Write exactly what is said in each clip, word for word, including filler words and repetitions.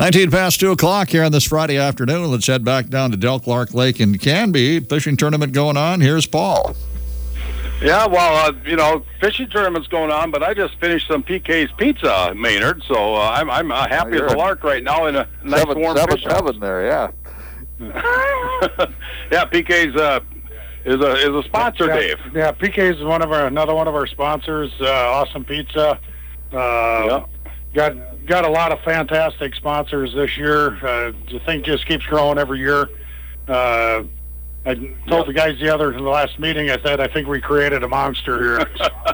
nineteen past two o'clock here on this Friday afternoon. Let's head back down to Del Clark Lake in Canby. Fishing tournament going on. Here's Paul. Yeah, well, uh, you know, fishing tournament's going on, but I just finished some P K's Pizza, Maynard, so uh, I'm I'm uh, happy oh, as a lark right now in a nice seven, warm seven, fish seven there, yeah. Yeah, P K's uh, is a is a sponsor, yeah, Dave. Yeah, P K's is one of our another one of our sponsors. Uh, awesome Pizza. Uh, yeah. Got got a lot of fantastic sponsors this year. Uh, the thing just keeps growing every year. Uh, I told the guys the other the last meeting. I said I think we created a monster here.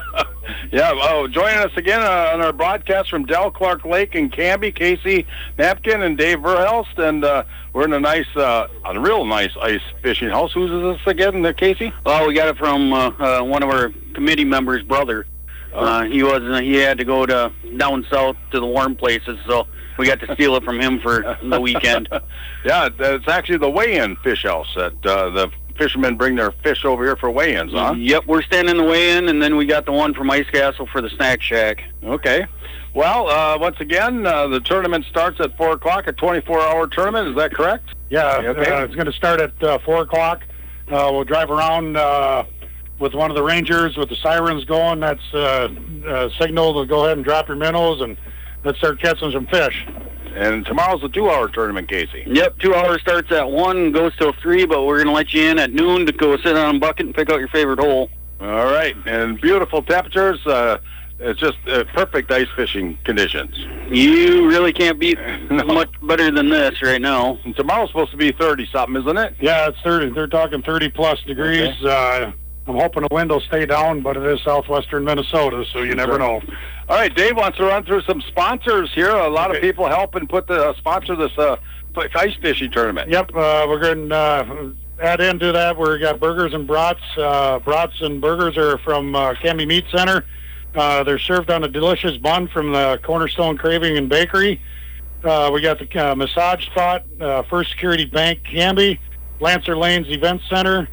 Yeah, well, joining us again uh, on our broadcast from Del Clark Lake in Canby, Casey Napkin and Dave Verhelst, and uh, we're in a nice, uh, a real nice ice fishing house. Whose is this again, uh, Casey? Well, we got it from uh, uh, one of our committee members' brother. Uh, he was uh, he had to go to down south to the warm places, so we got to steal it from him for the weekend. Yeah, it's actually the weigh-in fish house that uh, the fishermen bring their fish over here for weigh-ins, huh? Yep, we're standing the weigh-in, and then we got the one from Ice Castle for the snack shack. Okay. Well, uh, once again, uh, the tournament starts at four o'clock, a twenty-four hour tournament. Is that correct? Yeah, Okay. uh, it's going to start at uh, four o'clock. Uh, we'll drive around uh, with one of the rangers with the sirens going. That's uh, uh, signal to go ahead and drop your minnows and let's start catching some fish. And tomorrow's a two hour tournament, Casey. Yep, two hours starts at one, goes till three, but we're going to let you in at noon to go sit on a bucket and pick out your favorite hole. All right, and beautiful temperatures. Uh, it's just uh, perfect ice fishing conditions. You really can't beat No. much better than this right now. And tomorrow's supposed to be thirty something, isn't it? Yeah, it's thirty. They're talking thirty plus degrees. Okay. Uh, I'm hoping the wind will stay down, but it is southwestern Minnesota, so you never know. All right, Dave wants to run through some sponsors here. A lot Okay. of people helping put the uh, sponsor this uh, ice fishing tournament. Yep, uh, we're going to uh, add into that. We got Burgers and Brats. Uh, Brats and Burgers are from uh, Canby Meat Center. Uh, they're served on a delicious bun from the Cornerstone Craving and Bakery. Uh, we got the uh, Massage Spot, uh, First Security Bank Canby, Lancer Lanes Event Center,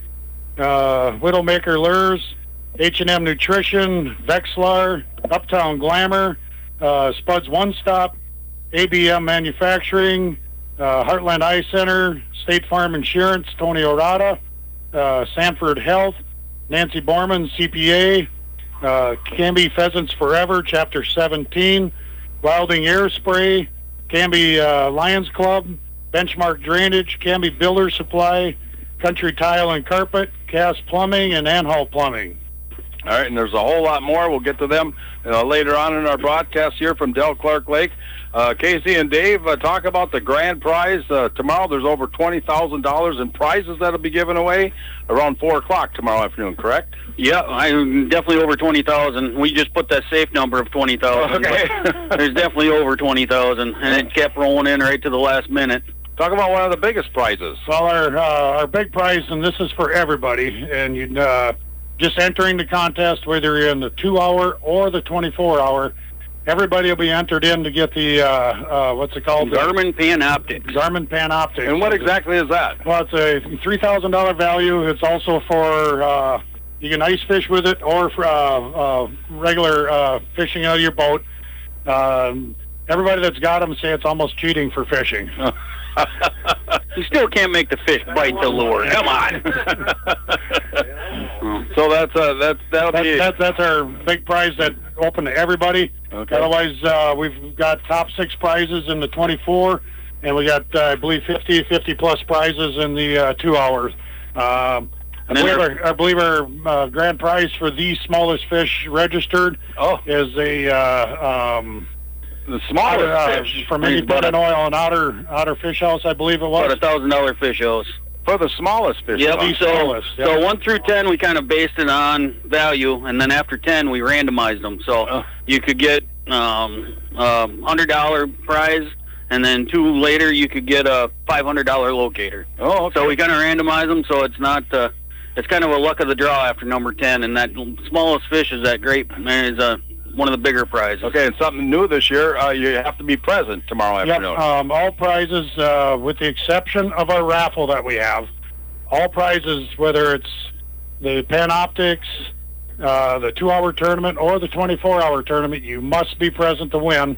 uh, Widowmaker Lures, H and M Nutrition, Vexlar, Uptown Glamour, uh, Spuds One Stop, A B M Manufacturing, uh, Heartland Eye Center, State Farm Insurance, Tony Orada, uh, Sanford Health, Nancy Borman, C P A, uh, Canby Pheasants Forever, Chapter seventeen, Wilding Air Spray, Canby uh, Lions Club, Benchmark Drainage, Canby Builder Supply, Country Tile and Carpet, Cass Plumbing, and Anhall Plumbing. All right, and there's a whole lot more. We'll get to them uh, later on in our broadcast here from Del Clark Lake. Uh, Casey and Dave, uh, talk about the grand prize. Uh, tomorrow there's over twenty thousand dollars in prizes that'll be given away around four o'clock tomorrow afternoon, correct? Yeah, I'm definitely over twenty thousand. We just put that safe number of twenty thousand. Okay. There's definitely over twenty thousand, and it kept rolling in right to the last minute. Talk about one of the biggest prizes. Well, our uh, our big prize, and this is for everybody, and you uh, just entering the contest, whether you're in the two-hour or the twenty-four hour, everybody will be entered in to get the, uh, uh, what's it called? Garmin Panoptics. Garmin Panoptics. And what exactly is that? Well, it's a three thousand dollars value. It's also for, uh, you can ice fish with it or for uh, uh, regular uh, fishing out of your boat. Um, everybody that's got them say it's almost cheating for fishing. You still can't make the fish bite the lure. Come on. So that's uh, that's that'll That, be that, that's our big prize that open to everybody. Okay. Otherwise, uh, we've got top six prizes in the twenty-four, and we got, uh, I believe, fifty, fifty plus prizes in the uh, two hours. Um, I And then believe our- our, I believe our uh, grand prize for the smallest fish registered oh is a uh, um, the smallest uh, fish from It's about Independent a- Oil and Outer Outer Fish House, I believe it About was. a thousand dollar fish house. for the smallest fish. Yep. The So, smallest, yep. so one through ten, we kind of based it on value, and then after ten, we randomized them. So Oh. you could get um, a hundred dollar prize, and then two later, you could get a five hundred dollar locator. Oh, okay. So we kind of randomize them, so it's not. Uh, it's kind of a luck of the draw after number ten, and that smallest fish is that great is uh, one of the bigger prizes. Okay, and something new this year, uh, you have to be present tomorrow Yep, afternoon. um, all prizes, uh, with the exception of our raffle that we have, all prizes, whether it's the Panoptics, uh, the two-hour tournament, or the twenty-four hour tournament, you must be present to win.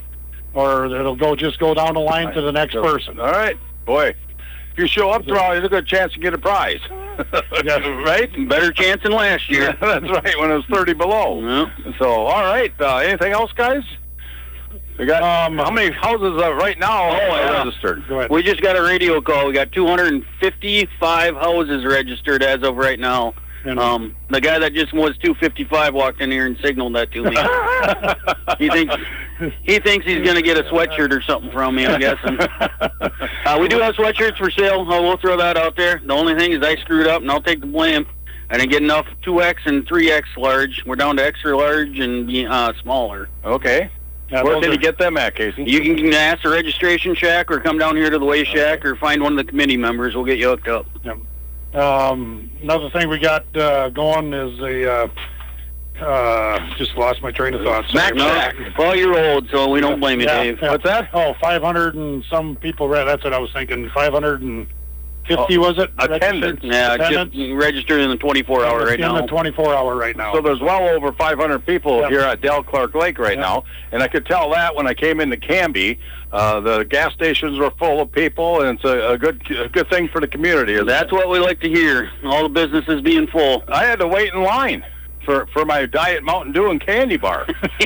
or it'll go just go down the line to the next So- person. All right, boy. If you show up tomorrow, there's a good chance you get a prize. Yes. Right? Better chance than last Yeah, year. that's right, when it was thirty below. Yeah. So, all right. Uh, anything else, guys? We got Um, how many houses uh, right now Oh, are yeah. registered? Go ahead. We just got a radio call. We got two hundred fifty-five houses registered as of right now. And- Um, the guy that just was two fifty-five walked in here and signaled that to me. He thinks he thinks he's going to get a sweatshirt or something from me, I'm guessing. Uh, we do have sweatshirts for sale. Uh, we'll throw that out there. The only thing is I screwed up, and I'll take the blame. I didn't get enough two X and three X large. We're down to extra large and uh, smaller. Okay. Yeah, Where those can are- you get them at, Casey? You can ask the registration shack or come down here to the Way Shack or find one of the committee members. We'll get you hooked up. Um, another thing we got uh, going is the. Uh, uh, just lost my train of thought. Sorry. No, well, you're old, so we don't blame you, Yeah, Dave. yeah. What's that? Oh, five hundred and some people read. That's what I was thinking. five hundred fifty was it? Attendance. Registered? Yeah, Attendance? just registered in the twenty-four hour right in now. the twenty-four hour right now. So there's well over five hundred people Yep. here at Del Clark Lake right Yep. now, and I could tell that when I came into Canby. Uh, the gas stations were full of people, and it's a, a good a good thing for the community. isn't That's it? what we like to hear. All the businesses being full. I had to wait in line for, for my Diet Mountain Dew and candy bar.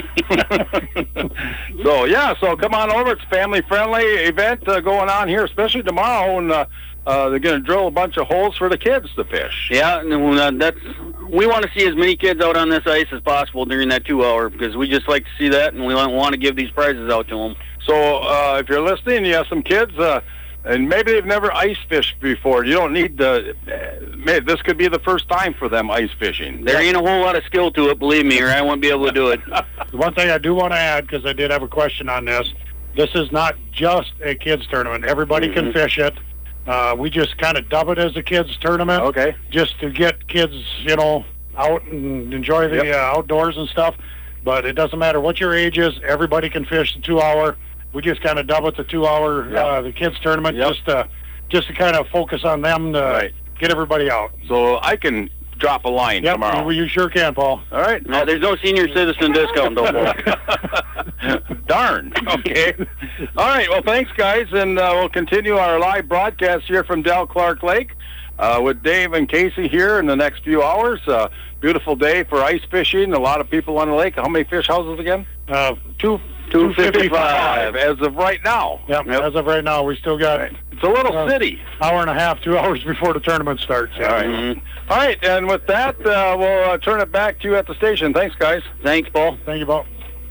So yeah, so come on over. It's a family friendly event uh, going on here, especially tomorrow, and uh, uh, they're going to drill a bunch of holes for the kids to fish. Yeah, and uh, that's we want to see as many kids out on this ice as possible during that two hour because we just like to see that, and we want to give these prizes out to them. So uh, if you're listening, you have some kids, uh, and maybe they've never ice fished before. You don't need to. Uh, may- this could be the first time for them ice fishing. There ain't a whole lot of skill to it, believe me, or I won't be able to do it. The one thing I do want to add, because I did have a question on this, this is not just a kids tournament. Everybody can Mhm. fish it. Uh, we just kind of dub it as a kids tournament, Okay. just to get kids, you know, out and enjoy the Yep. uh, outdoors and stuff. But it doesn't matter what your age is. Everybody can fish the two hour. We just kind of dub it the two hour Yep. uh, the kids tournament, Yep. just to just to kind of focus on them to Right. get everybody out. So I can drop a line Yep, tomorrow. you, you sure can, Paul. All right. No, there's no senior citizen discount, though. Darn. Okay. All right. Well, thanks, guys, and uh, we'll continue our live broadcast here from Del Clark Lake uh, with Dave and Casey here in the next few hours. Uh, beautiful day for ice fishing. A lot of people on the lake. How many fish houses again? Uh, two two fifty-five as of right now. Yep, Yep. as of right now, we still got It's a little Uh, city. hour and a half, two hours before the tournament starts. All right. Mhm. All right. And with that, uh, we'll uh, turn it back to you at the station. Thanks, guys. Thanks, Paul. Thank you, Paul.